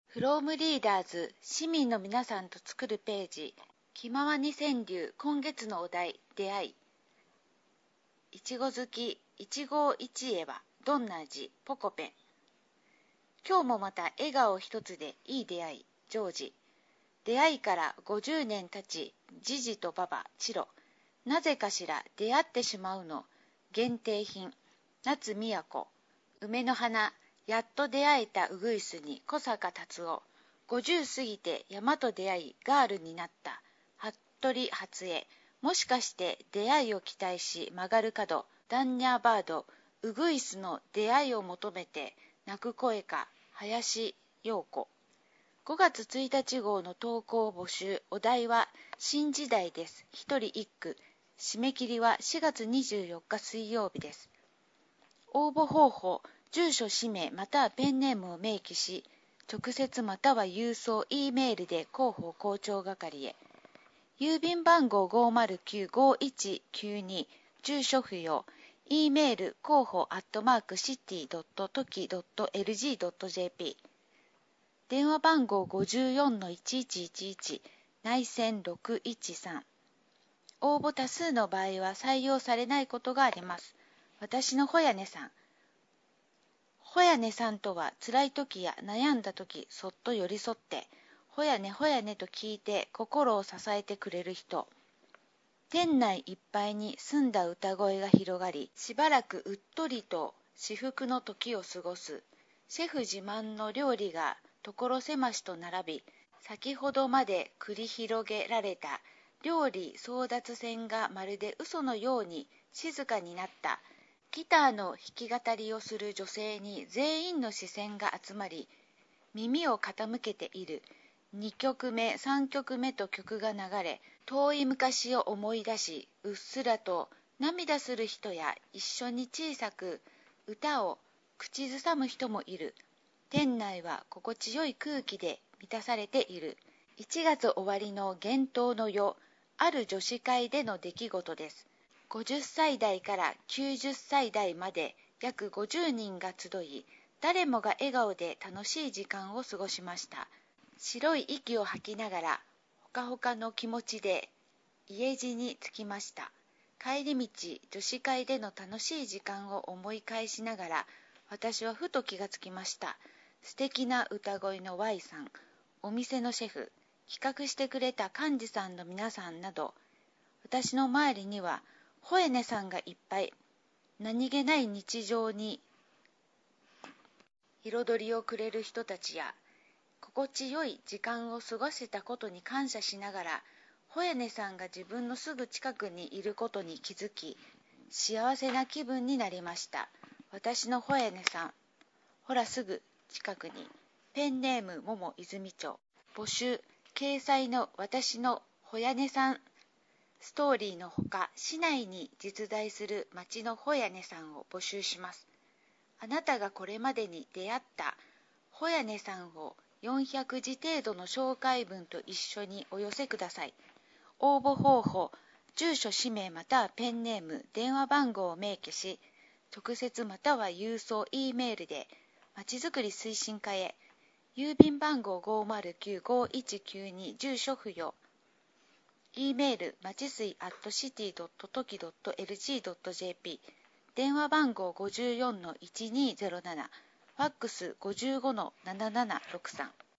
from Readers 市民の皆さんと作るページ気まわに川柳今月のお題出会いいちご好き一期一会はどんな味ポコペン今日もまた笑顔一つでいい出会いジョージ出会いから50年経ちジジとババチロなぜかしら出会ってしまうの限定品夏都梅の花やっと出会えたウグイスに小坂達夫50過ぎて山と出会いガールになった服部初江もしかして出会いを期待し曲がる角ダンニャーバードウグイスの出会いを求めて泣く声か林陽子5月1日号の投稿募集お題は新時代です一人一句締め切りは4月24日水曜日です応募方法住所氏名またはペンネームを明記し直接または郵送 E メールで広報校長係へ郵便番号 509-5192 住所不要 E メール広報@city.toki.lg.jp 電話番号 54-1111 内線613応募多数の場合は採用されないことがあります私のほやねさんほやねさんとは辛い時や悩んだ時そっと寄り添ってほやねほやねと聞いて心を支えてくれる人店内いっぱいに澄んだ歌声が広がりしばらくうっとりと至福の時を過ごすシェフ自慢の料理が所狭しと並び先ほどまで繰り広げられた料理争奪戦がまるで嘘のように静かになったギターの弾き語りをする女性に全員の視線が集まり耳を傾けている2曲目3曲目と曲が流れ遠い昔を思い出しうっすらと涙する人や一緒に小さく歌を口ずさむ人もいる店内は心地よい空気で満たされている1月終わりの厳冬の夜ある女子会での出来事です50歳代から90歳代まで約50人が集い誰もが笑顔で楽しい時間を過ごしました白い息を吐きながらほかほかの気持ちで家路に着きました帰り道女子会での楽しい時間を思い返しながら私はふと気がつきました素敵な歌声の Y さんお店のシェフ企画してくれた幹事さんの皆さんなど私の周りにはほえねさんがいっぱい何気ない日常に彩りをくれる人たちや心地よい時間を過ごせたことに感謝しながらほやねさんが自分のすぐ近くにいることに気づき幸せな気分になりました私のほやねさんほらすぐ近くにペンネーム桃泉町募集掲載の私のほやねさんストーリーのほか市内に実在する町のほやねさんを募集しますあなたがこれまでに出会ったほやねさんを400字程度の紹介文と一緒にお寄せください応募方法住所氏名またはペンネーム電話番号を明記し直接または郵送 E メールでまちづくり推進課へ郵便番号 509-5192 住所不要E メールまちすい @city.toki.lg.jp 電話番号 54-1207 ファックス 55-7763